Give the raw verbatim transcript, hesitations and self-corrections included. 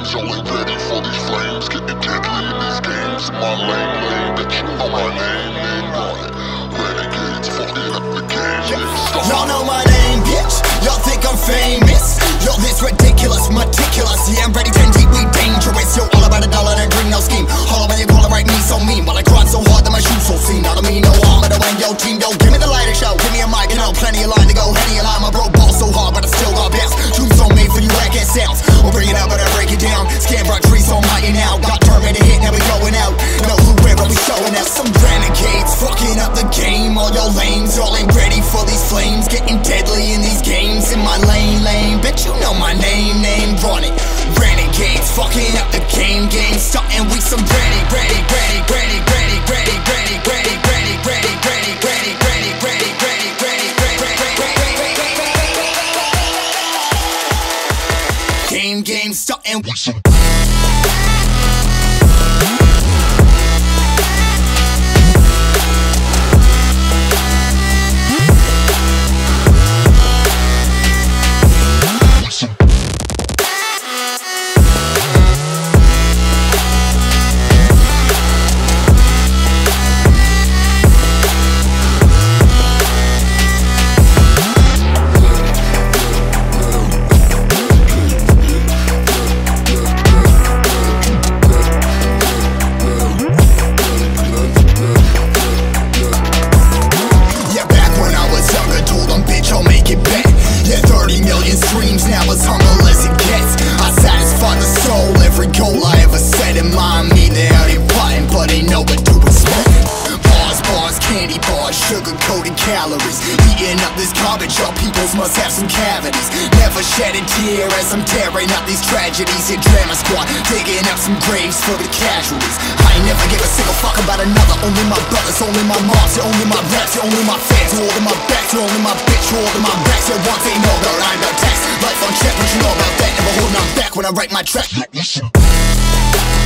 names, only ready for these flames. Getting deadly in these games. My lane, lane, that you know my name, name on it. Renegades, fucking up the game. Yeah. Y'all know my name, bitch. Y'all think I'm famous. Y'all this ridiculous, meticulous. Yeah, I'm ready, ten deep, we dangerous. Yo, all about a dollar and green, no scheme. Hollow when you call it right, me so mean. While I grind so hard that my shoes so seen. Not to me, no harm, but I win yo team. Yo, give me the lighter show, give me a mic, you know, plenty of line to go. Henny a line, my bro ball so hard, but I still got bounce. Tombstone made for you, like it sounds. We'll bring it out, but I break it down. Scan rock trees so mighty now. Got terminated hit, now we going out. Know who we're, but we showing out. Some renegades, fucking up the game. All your lames, all ain't ready for these flames. Getting deadly in these games. In my lane, lane, bitch, you know my name, name, run it. Renegades, fucking up the game, game. Starting we some ready, ready, ready, ready, ready, ready, ready, ready, ready, ready, ready, ready, ready, ready, ready, ready, ready, game, game, starting we some. Now as humble as it gets, I satisfy the soul. Every goal I ever set in mind. Me, they out here fighting, but they know what to expect. Bars, bars, candy bars, sugar-coated calories. Eating up this garbage, your peoples must have some cavities. Never shed a tear as I'm tearing up these tragedies. Your drama squad, digging up some graves for the casualties. I ain't never give a single fuck about another. Only my brothers, only my moms, you're only my raps, you're only my fans. You're holding my back, you're only my bitch, you're holding my backs. You're one thing, no, no, I'm the tax. Life on check, what you know about that? Never holding on back when I write my track.